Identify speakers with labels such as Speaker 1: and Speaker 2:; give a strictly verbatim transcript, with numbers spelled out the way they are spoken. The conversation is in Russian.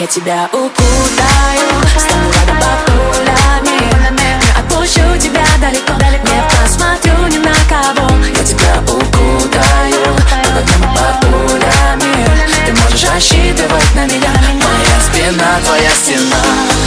Speaker 1: Я тебя укутаю, стану рядом под пулями. Не отпущу тебя далеко, не посмотрю ни на кого. Я тебя укутаю, под огнем и под пулями. Ты можешь рассчитывать на меня, моя спина, твоя стена.